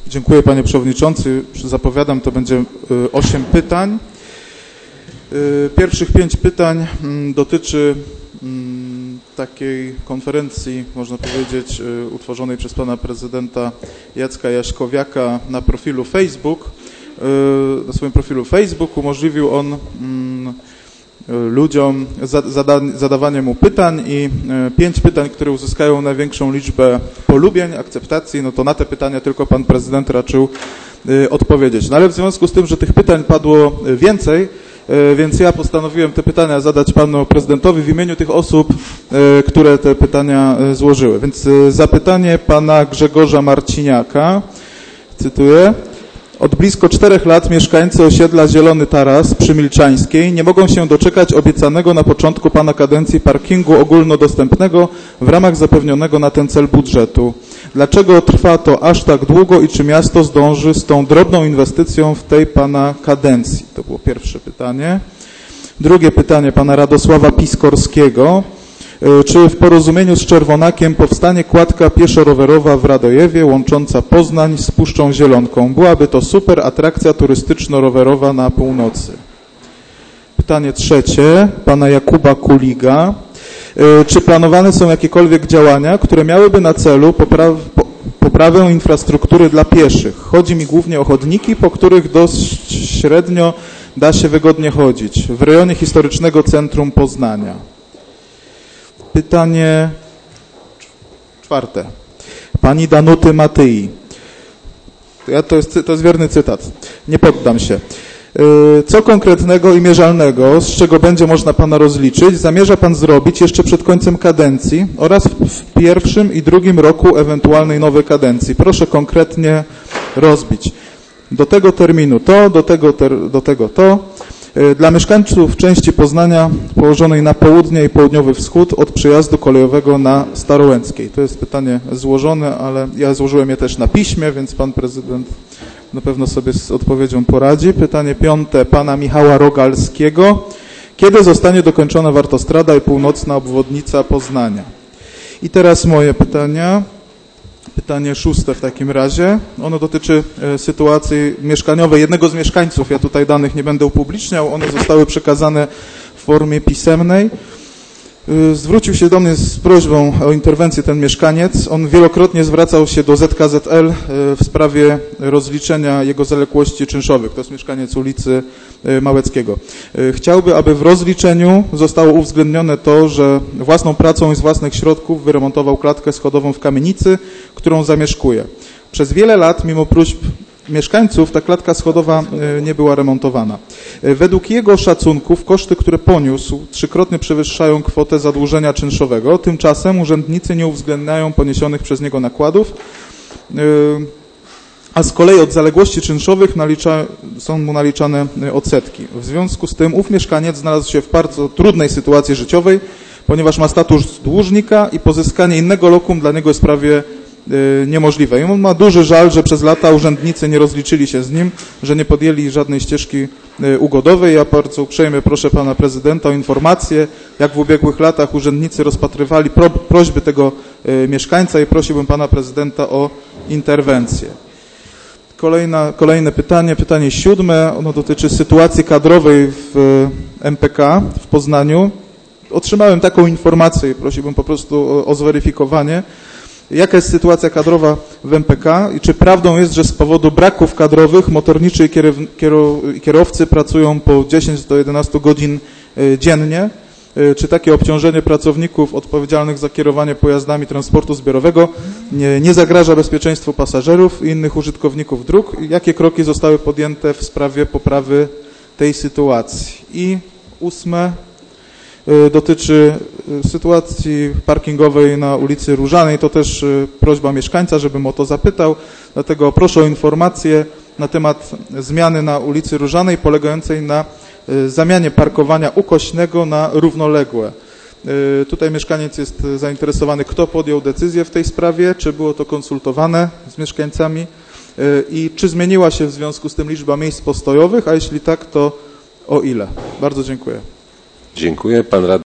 Dziękuję, panie przewodniczący. Zapowiadam, to będzie 8 pytań. Pierwszych 5 pytań dotyczy takiej konferencji, można powiedzieć, utworzonej przez pana prezydenta Jacka Jaśkowiaka na profilu Facebook. Na swoim profilu Facebook umożliwił on ludziom zadawanie mu pytań i 5 pytań, które uzyskają największą liczbę polubień, akceptacji, no to na te pytania tylko pan prezydent raczył odpowiedzieć. No ale w związku z tym, że tych pytań padło więcej, więc ja postanowiłem te pytania zadać panu prezydentowi w imieniu tych osób, które te pytania złożyły. Więc zapytanie pana Grzegorza Marciniaka, cytuję: od blisko 4 lat mieszkańcy osiedla Zielony Taras przy Milczańskiej nie mogą się doczekać obiecanego na początku pana kadencji parkingu ogólnodostępnego w ramach zapewnionego na ten cel budżetu. Dlaczego trwa to aż tak długo i czy miasto zdąży z tą drobną inwestycją w tej pana kadencji? To było pierwsze pytanie. Drugie pytanie pana Radosława Piskorskiego. Czy w porozumieniu z Czerwonakiem powstanie kładka pieszo-rowerowa w Radojewie łącząca Poznań z Puszczą Zielonką? Byłaby to super atrakcja turystyczno-rowerowa na północy. Pytanie trzecie pana Jakuba Kuliga. Czy planowane są jakiekolwiek działania, które miałyby na celu poprawę infrastruktury dla pieszych? Chodzi mi głównie o chodniki, po których dość średnio da się wygodnie chodzić w rejonie historycznego centrum Poznania. Pytanie czwarte. Pani Danuty Matyi. To jest wierny cytat. Nie poddam się. Co konkretnego i mierzalnego, z czego będzie można pana rozliczyć, zamierza pan zrobić jeszcze przed końcem kadencji oraz w pierwszym i drugim roku ewentualnej nowej kadencji? Proszę konkretnie rozbić. Do tego terminu to, do tego to. Dla mieszkańców części Poznania położonej na południe i południowy wschód od przejazdu kolejowego na Starołęckiej. To jest pytanie złożone, ale ja złożyłem je też na piśmie, więc pan prezydent na pewno sobie z odpowiedzią poradzi. Pytanie 5 pana Michała Rogalskiego. Kiedy zostanie dokończona Wartostrada i północna obwodnica Poznania? I teraz moje pytania. Pytanie 6 w takim razie. Ono dotyczy sytuacji mieszkaniowej jednego z mieszkańców. Ja tutaj danych nie będę upubliczniał. One zostały przekazane w formie pisemnej. Zwrócił się do mnie z prośbą o interwencję ten mieszkaniec. On wielokrotnie zwracał się do ZKZL w sprawie rozliczenia jego zaległości czynszowych. To jest mieszkaniec ulicy Małeckiego. Chciałby, aby w rozliczeniu zostało uwzględnione to, że własną pracą i z własnych środków wyremontował klatkę schodową w kamienicy, którą zamieszkuje. Przez wiele lat, mimo próśb mieszkańców, ta klatka schodowa nie była remontowana. Według jego szacunków koszty, które poniósł, 3-krotnie przewyższają kwotę zadłużenia czynszowego. Tymczasem urzędnicy nie uwzględniają poniesionych przez niego nakładów, a z kolei od zaległości czynszowych są mu naliczane odsetki. W związku z tym ów mieszkaniec znalazł się w bardzo trudnej sytuacji życiowej, ponieważ ma status dłużnika i pozyskanie innego lokum dla niego jest prawie niemożliwe. I on ma duży żal, że przez lata urzędnicy nie rozliczyli się z nim, że nie podjęli żadnej ścieżki ugodowej. Ja bardzo uprzejmie proszę pana prezydenta o informację, jak w ubiegłych latach urzędnicy rozpatrywali prośby tego mieszkańca i prosiłbym pana prezydenta o interwencję. Kolejne pytanie 7. Ono dotyczy sytuacji kadrowej w MPK w Poznaniu. Otrzymałem taką informację i prosiłbym po prostu o zweryfikowanie. Jaka jest sytuacja kadrowa w MPK i czy prawdą jest, że z powodu braków kadrowych motorniczy i kierowcy pracują po 10 do 11 godzin dziennie? Czy takie obciążenie pracowników odpowiedzialnych za kierowanie pojazdami transportu zbiorowego nie zagraża bezpieczeństwu pasażerów i innych użytkowników dróg? Jakie kroki zostały podjęte w sprawie poprawy tej sytuacji? I 8. dotyczy sytuacji parkingowej na ulicy Różanej. To też prośba mieszkańca, żebym o to zapytał. Dlatego proszę o informację na temat zmiany na ulicy Różanej polegającej na zamianie parkowania ukośnego na równoległe. Tutaj mieszkaniec jest zainteresowany, kto podjął decyzję w tej sprawie, czy było to konsultowane z mieszkańcami i czy zmieniła się w związku z tym liczba miejsc postojowych, a jeśli tak, to o ile? Bardzo dziękuję. Dziękuję. Pan radny